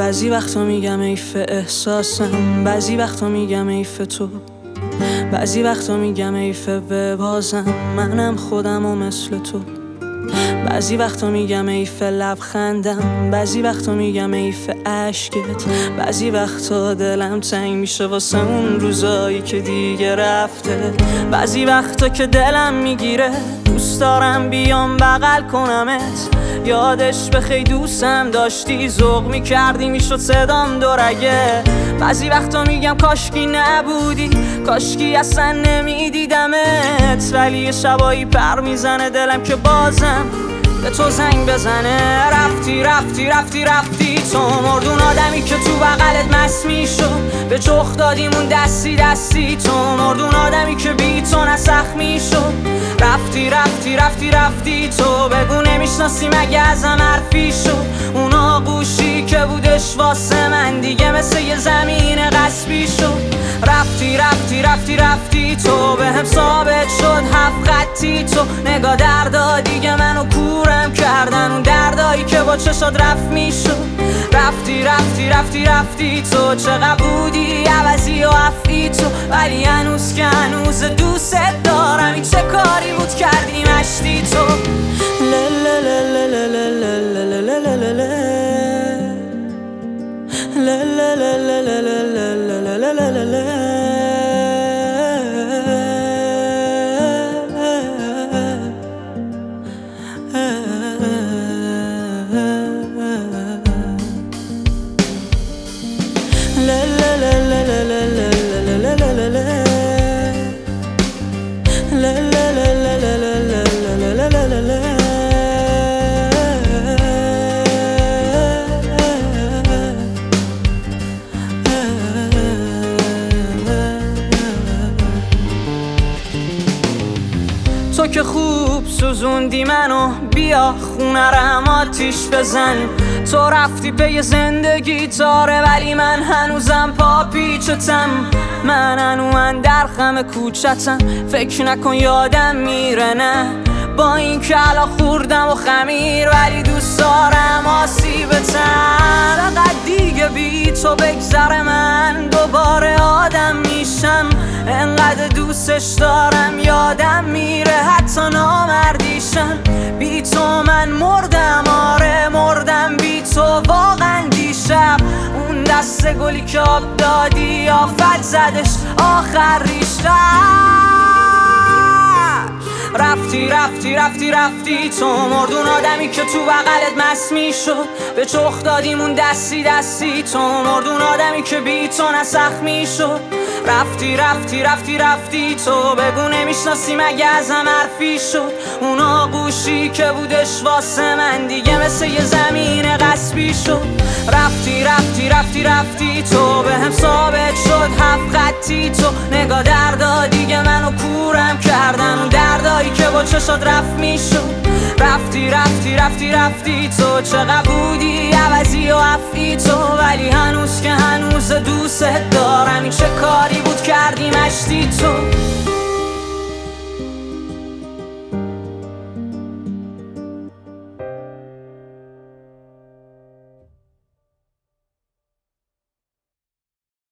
بعضی وقتا میگم حیف احساسم، بعضی وقتا میگم حیف تو، بعضی وقتا میگم حیف ببازم منم خودم و مثل تو. بعضی وقتا میگم حیف لبخندم، بعضی وقتا میگم حیف عشقت، بعضی وقتا دلم تنگ میشه واسه اون روزایی که دیگه رفته. بعضی وقتا که دلم میگیره دوست دارم بیام بغل کنمت، یادش بخی دوستم داشتی ذوق میکردی میشد صدام دورگه. بعضی وقتا میگم کاشکی نبودی، کاشکی اصلا نمیدیدمت، ولی یه شبایی پر میزنه دلم که بازم به تو زنگ بزنه. رفتی رفتی رفتی رفتی تو مردون آدمی که تو بغلت مست میشد، به چخ دادیمون دستی دستی تو مردون آدمی که بی تو نسخ میشد. رفتی رفتی رفتی رفتی تو بگو نمیشناسی مگه ازم حرفی شد، اون آغوشی که بودش واسه من دیگه مثل یه زمین غصبی شد. رفتی رفتی رفتی رفتی تو به هم ثابت شد هفت خطی تو، نگاه دردا دیگه منو کورم کردن اون دردایی که با چشات رفت میشد. رفتی رفتی رفتی رفتی تو چقدر بودی عوضی و عفی تو، ولی هنوز که هنوز دوست دارم. این چه کاری بود کردی مشتی تو. تو که خوب سوزوندی منو، بیا خونه رم آتیش بزن. تو رفتی پی زندگی تاره ولی من هنوزم پا پیچتم، من هنوز در خم کوچتم، فکر نکن یادم میره نه. با این که الان خوردم و خمیر ولی دوست دارم آسیبتم. فقط دیگه بی تو بگذره من دوباره آدم میشم، انقدر دوستش دارم یادم میره حتی نامردیشم. بی تو من مردم، آره مردم بی تو واقعا دیشب. اون دست گلی که آب دادی آفت زدش آخر ریشتر. رفتی رفتی رفتی رفتی تو مردون آدمی که تو بغلت مست میشد، به چخ دادیمون دستی دستی تو مردون آدمی که بی تو نسخ میشد. رفتی رفتی رفتی رفتی تو بگو نمیشناسی مگه ازم حرفی شد، اون آغوشی که بودش واسه من دیگه مثل یه زمین غصبی شد. رفتی رفتی رفتی رفتی تو به هم ثابت شد هفت خطی تو، نگاه دردا دیگه منو کورم کردن اون دردایی که با چشات رفت میشد. رفتی رفتی رفتی رفتی تو چقدر بودی عوضی و عفی تو، ولی هنوز که هنوز دوست دارم. این چه کاری بود کردی مشتی تو.